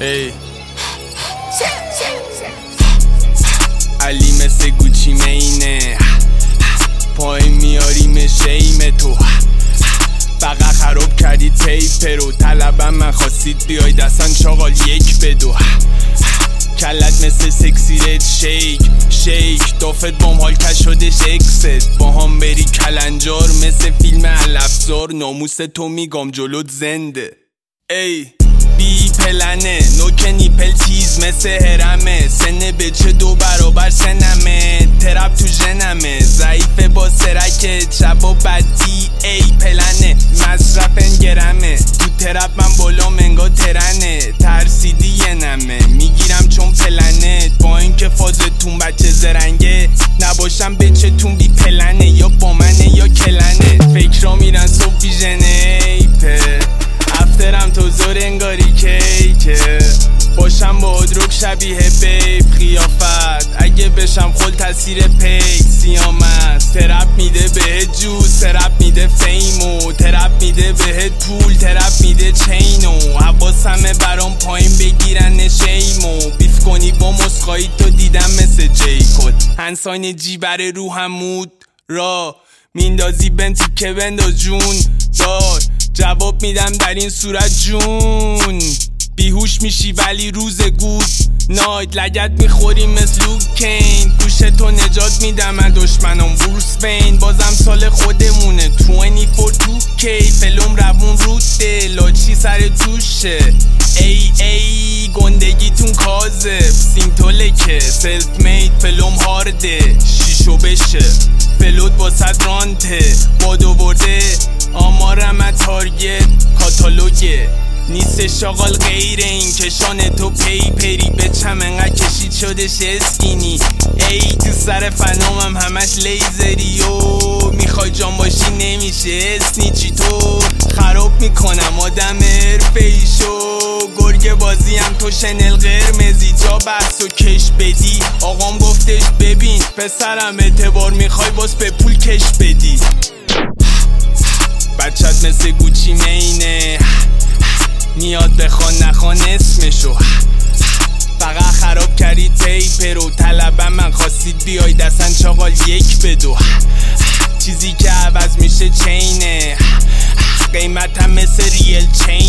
ای علی مثل گوچی مینه پایین میاری شیم تو فقط خراب کردی تیپ رو طلبم من خواستید بیای دستان چاقال یک بدو کلت مثل سکسی رد شیک دافت بام حال کش شدش اکست با هم بری کلنجار مثل فیلم علفزار ناموس تو میگم جلوت زنده ای بی پلنه نوک نیپل چیز مثل هرمه سنه بچه 2 برابر سنمه ترپ تو جنمه ضعیفه با سرکت شب و بدی ای پلنه مصرف انگرمه تو ترپ من بالا منگا ترنه ترسیدی یه نمه میگیرم چون پلنه با اینکه فازتون بچه زرنگه نباشم بچه‌تون بی پلنه یا با منه یا کلنه فکرا میرن صبح ویژنه ایپه افترم تو زور انگاری کیکه باشم با ادروک شبیه بیب خیافت اگه بشم خل تاثیر پیک سیامست ترپ میده بهت جوز ترپ میده فیمو ترپ میده بهت پول ترپ میده چینو حواسمه برام پایین بگیرن شیمو بیف کنی با مسخایی تو دیدم مثل جیکوت هنساین جیبر رو همود را میندازی بنتی که بنداز جون دار جواب میدم در این صورت جون بیهوش میشی ولی روز گود نایت لگت میخوری مثل لوکین گوشتو نجات میدم من دشمنم بروس وین بازم سال خودمونه 24 2K فلوم روون روده لاچی سر توشه ای گندگیتون کاذب سیمتولکه سلف مید فلوم هارده شیشو بشه فلوت واسد رانته بادو برده آمارم تارگت کاتالوگه نیست شاغال غیر این کشان تو پری بچم انقدر کشید شدش اسکینی ای تو سر فنامم همش لیزری و میخوای جان باشی نمیشه اسنیچی تو خراب میکنم آدم حرفه‌ایشو گرگ بازی هم تو شنل قرمزی جا بحث و کش بدی آقام گفتش ببین پسرم اعتبار میخوای باز به پول کش بدی بچت مثل گوچی مینه میاد بخوان نخوان اسمشو فقط خراب کردی تیپ رو طلبم من خواستید بیای دستن چاقال یک بدو چیزی که عوض میشه چینه قیمتم مثل ریل چین